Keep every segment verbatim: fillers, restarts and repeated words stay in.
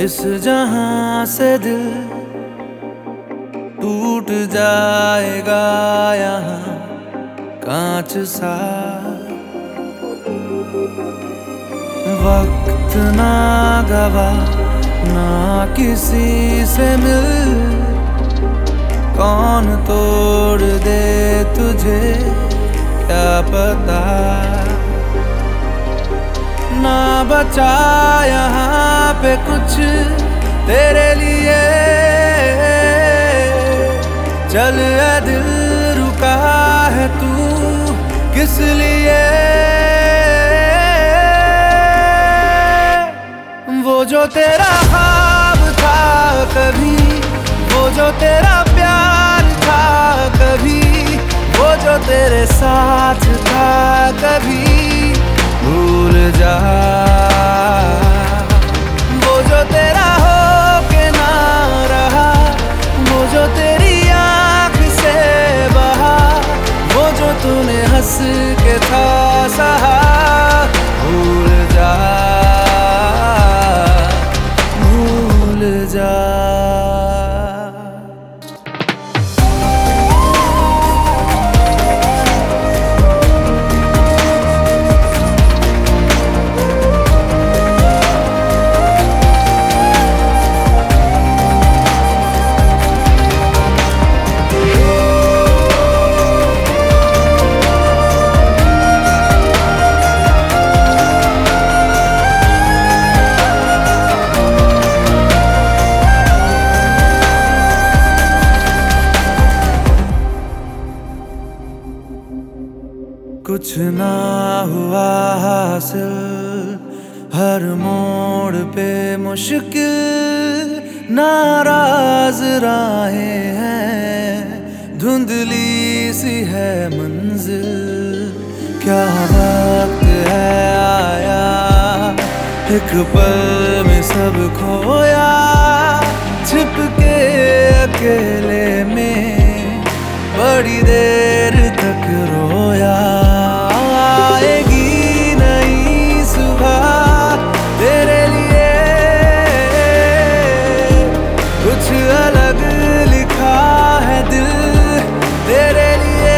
इस जहां से दिल टूट जाएगा यहाँ कांच सा। वक्त ना गवा ना किसी से मिल, कौन तोड़ दे तुझे क्या पता। ना बचा यहाँ पे कुछ तेरे लिए, चल ए दिल रुका है तू किस लिए। वो जो तेरा ख्वाब था कभी, वो जो तेरा प्यार था कभी, वो जो तेरे साथ था कभी, भूल जा। वो जो तेरा हो के ना रहा, वो जो तेरी आँख से बहा, वो जो तूने हंस के था सहा, भूल जा भूल जा। कुछ ना हुआ हासिल, हर मोड़ पे मुश्किल, नाराज राहें हैं, धुंधली सी है मंजिल। क्या वक्त है आया, एक पल में सब खोया, छिप के अकेले में बड़ी देर तक रोया। आएगी नई सुबह तेरे लिए, कुछ अलग लिखा है दिल तेरे लिए।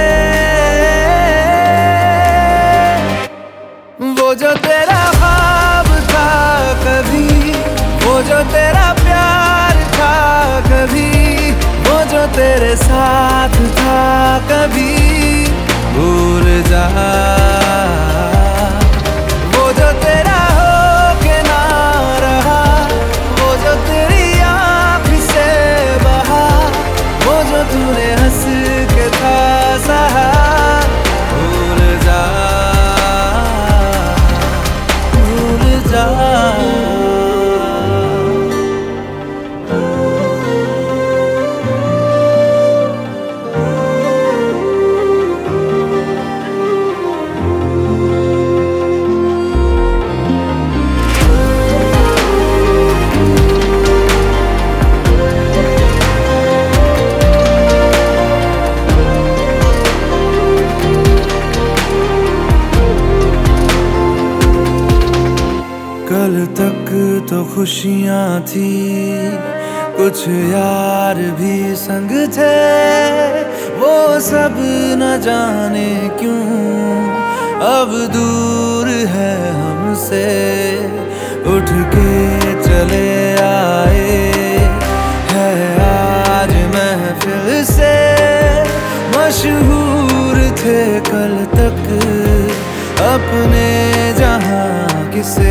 वो जो तेरा ख्वाब था कभी, वो जो तेरा प्यार था कभी, वो जो तेरे साथ था कभी, भूल जा। वो जो तेरा हो के ना रहा, वो जो तेरी आँख से बहा, वो जो तूने हंस के था सहा, भूल जा भूल जा। कल तक तो खुशियाँ थी, कुछ यार भी संग थे, वो सब न जाने क्यों अब दूर है हमसे। उठ के चले आए है आज महफिल से, मशहूर थे कल तक अपने जहां किसे।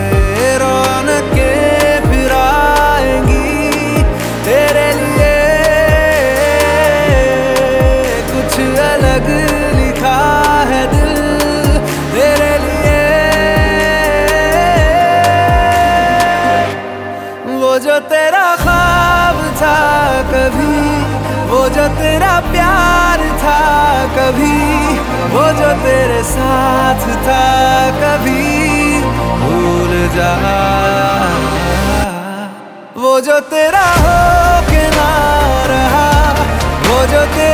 रौनकें फिर आएंगी तेरे लिए, कुछ अलग लिखा है दिल तेरे लिए। वो जो तेरा ख्वाब था कभी, वो जो तेरा प्यार था कभी, वो जो तेरे साथ था कभी, भूल जा। वो जो तेरा हो के ना रहा, वो जो तेरा